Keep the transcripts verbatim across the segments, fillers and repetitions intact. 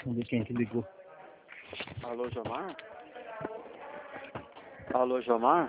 Vamos ver quem que ligou. Alô, Jomar? Alô, Jomar?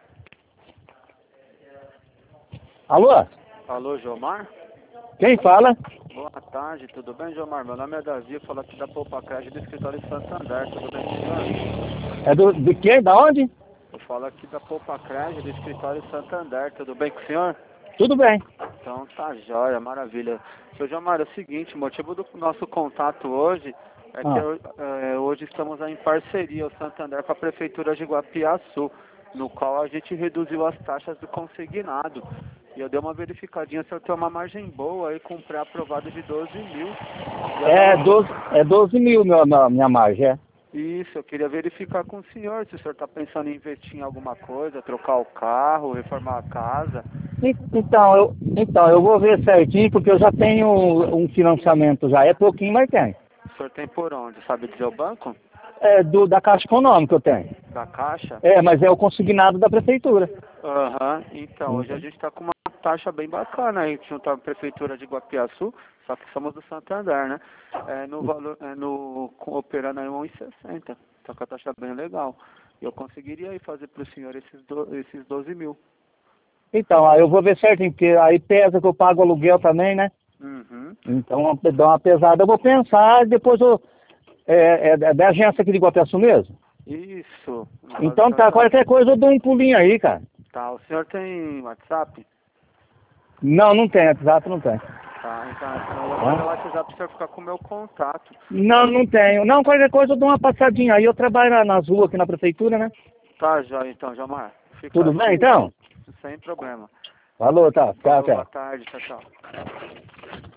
Alô? Alô, Jomar? Quem fala? Boa tarde, tudo bem, Jomar? Meu nome é Davi, eu falo aqui da Poupa Crédito do escritório de Santander, tudo bem, senhor? É do, de quem? Da onde? Eu falo aqui da Poupa Crédito do escritório de Santander, tudo bem com o senhor? Tudo bem. Então tá jóia, maravilha. Seu Jomar, é o seguinte, o motivo do nosso contato hoje é que Ah. é, hoje estamos em parceria, o Santander, com a Prefeitura de Guapiaçu, no qual a gente reduziu as taxas do consignado. E eu dei uma verificadinha se eu tenho uma margem boa aí com pré-aprovado de doze mil. É Uma... doze, é doze mil meu, minha, minha margem, é. Isso, eu queria verificar com o senhor se o senhor está pensando em investir em alguma coisa, trocar o carro, reformar a casa. Então eu, então, eu vou ver certinho, porque eu já tenho um financiamento, já é pouquinho, mas tem. O senhor tem por onde? Sabe dizer o banco? É do, da Caixa Econômica eu tenho. Da Caixa? É, mas é o consignado da Prefeitura. Aham, então, hoje a gente está com uma taxa bem bacana aí, junto à Prefeitura de Guapiaçu, só que somos do Santander, né? É, no valor, é, no, com- operando aí um e sessenta, só que a taxa é bem legal. E eu conseguiria aí fazer para o senhor esses, do, esses doze mil. Então, aí eu vou ver certinho, porque aí pesa que eu pago aluguel também, né? Uhum. Então dá uma pesada. Eu vou pensar, depois eu... É, é, é da agência aqui de Guapiaçu mesmo? Isso. Então tá, qualquer coisa eu dou um pulinho aí, cara. Tá, o senhor tem WhatsApp? Não, não tem, WhatsApp não tem. Tá, então eu vou mandar o WhatsApp para o senhor ficar com o meu contato. Não, não tenho. Não, qualquer coisa eu dou uma passadinha aí. Eu trabalho na- nas ruas aqui na prefeitura, né? Tá, jóia então, Jomar. Fica Tudo assim, bem, então? sem problema. Falou, tá. Tchau, Falou, tchau. boa tarde, tchau, tchau.